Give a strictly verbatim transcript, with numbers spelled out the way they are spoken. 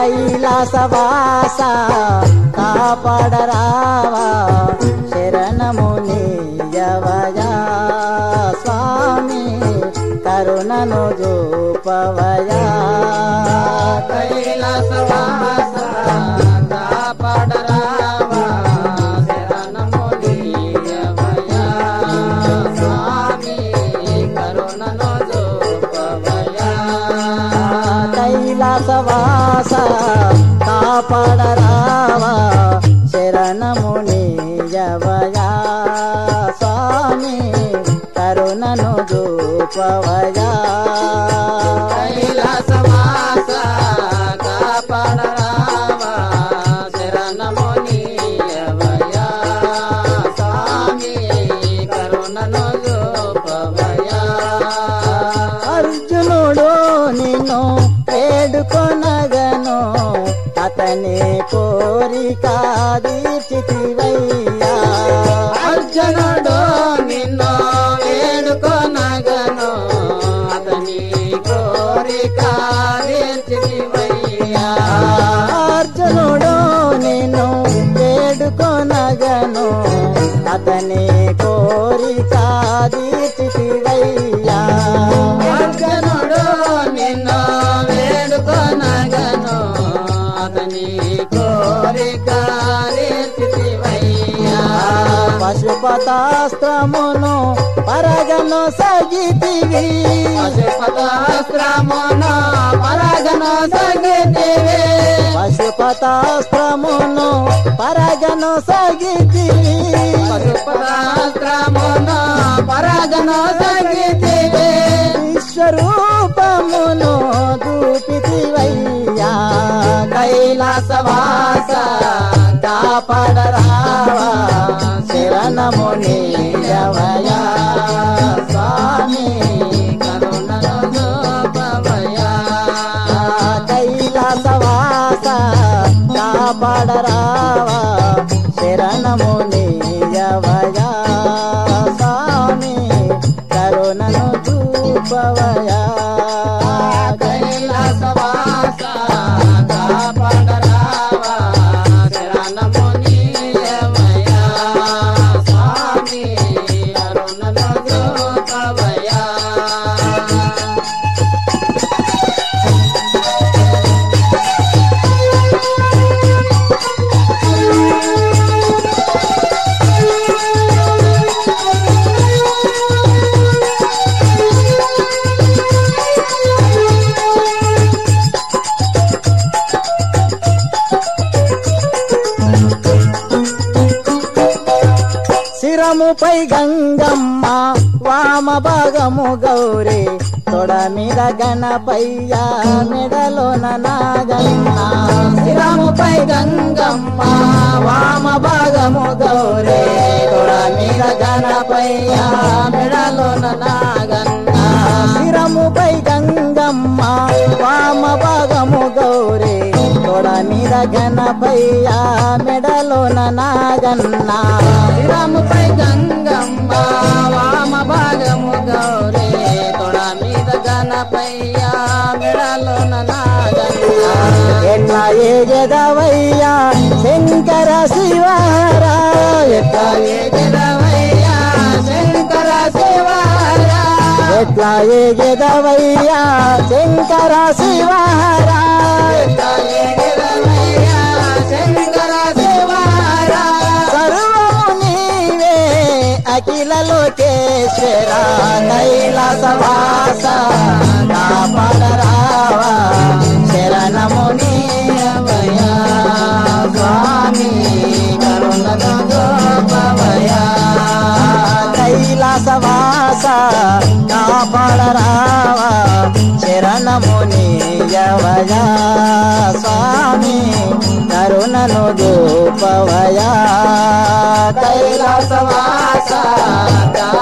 కైలాసవాస కాపాడరావా శరణము నీయవయా స్వామి కరుణను చూపవయా కైలాసవాస కాపాడరావా శరణము నీయవయా స్వామి కరుణను చూపవయా కైలాసవాస కాపాడరావా శరణము నీయవయా స్వామి కరుణను చూపవయా కైలాసవాస కాపాడరావా శరణము నీయవయా స్వామి కరుణను చూపవయా అర్జునుడు నిన్ను వేడుకొనగను అతని కోరిక తీర్చితివయ్యా అర్జునుడు నిన్ను వేడుకొనగను అతని కోరిక తీర్చితివయ్యా అర్జునుడు నిన్ను వేడుకొనగను అతని కోరిక తీర్చితివయ్యా అర్జునుడు నిన్ను వేడుకొనగను అతని కోరిక తీర్చితివయ్యా పశుపతాస్త్రమును పరగను సగితివి పశుపతాస్త్రమును పరగను సగితివి పశుపతాస్త్రమును పరగను సగితివి పశుపతాస్త్రమును పరగను సగితివి విశ్వరూపమును దూపితివయ్యా కైలాసవాస కాపాడరావా శరణము నీయవయా స్వామి కరుణను చూపవయా కైలాసవాస కాపాడరావా శరణము నీయవయా స్వామి కరుణను చూపవయా కైలాసవాస కాపాడరావా శరణము నీయవయా స్వామి కరుణను చూపవయా శిరముపై గంగమ్మ వామ భాగము గౌరీ తొడ మీద గణపయ్య మెడలోన నాగన్న శిరముపై గంగమ్మ వామ భాగము గౌరీ తొడ మీద గణపయ్య మెడలోన నాగన్న శిరముపై గంగమ్మ వామ భాగము గౌరీ తొడ మీద గణపయ్య మెడలోన నాగన్న శిరముపై గంగమ్మ వామ భాగము గౌరీ తొడ మీద గణపయ్య మెడలోన నాగన్న ఎట్లా ఏగదవయ్యా శంకర శివారా ఎట్లా ఎగదవయ్యా శంకర శివారా ఎట్లా ఏగదవయ్యా శంకర శివారా ఎగదవయ్యా శంకర శివారా సర్వము నీవే అఖిల లోకేశ్వర కైలాసవాస కాపాడరావా శరణము నీయవయా స్వామి కరుణను చూపవయా కైలాసవాస కాపాడరావా శరణము నీయవయా స్వామి కరుణను చూపవయా కైలాసవాస